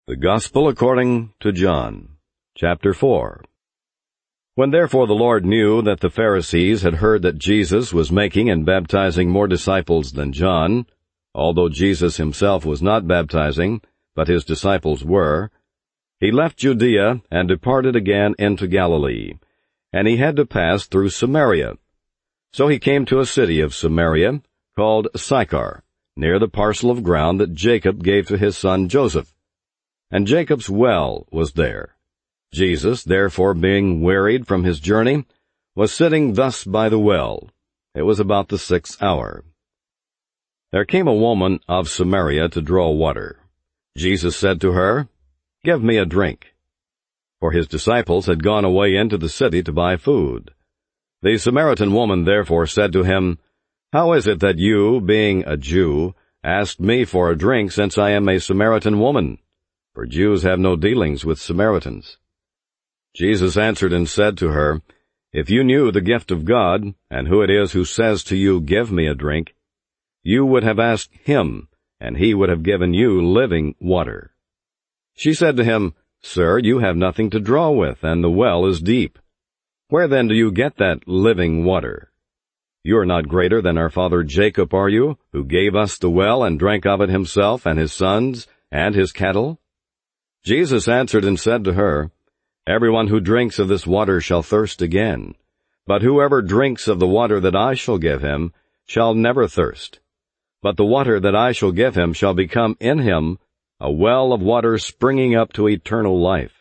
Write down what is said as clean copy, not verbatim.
The Gospel according to John, chapter 4. When therefore the Lord knew that the Pharisees had heard that Jesus was making and baptizing more disciples than John, although Jesus himself was not baptizing, but his disciples were, he left Judea and departed again into Galilee, and he had to pass through Samaria. So he came to a city of Samaria, called Sychar, near the parcel of ground that Jacob gave to his son Joseph. And Jacob's well was there. Jesus, therefore, being wearied from his journey, was sitting thus by the well. It was about the 6th hour. There came a woman of Samaria to draw water. Jesus said to her, "Give me a drink." For his disciples had gone away into the city to buy food. The Samaritan woman therefore said to him, "How is it that you, being a Jew, asked me for a drink, since I am a Samaritan woman? For Jews have no dealings with Samaritans." Jesus answered and said to her, "If you knew the gift of God, and who it is who says to you, 'Give me a drink,' you would have asked him, and he would have given you living water." She said to him, "Sir, you have nothing to draw with, and the well is deep. Where then do you get that living water? You are not greater than our father Jacob, are you, who gave us the well and drank of it himself and his sons and his cattle?" Jesus answered and said to her, "Everyone who drinks of this water shall thirst again. But whoever drinks of the water that I shall give him shall never thirst. But the water that I shall give him shall become in him a well of water springing up to eternal life."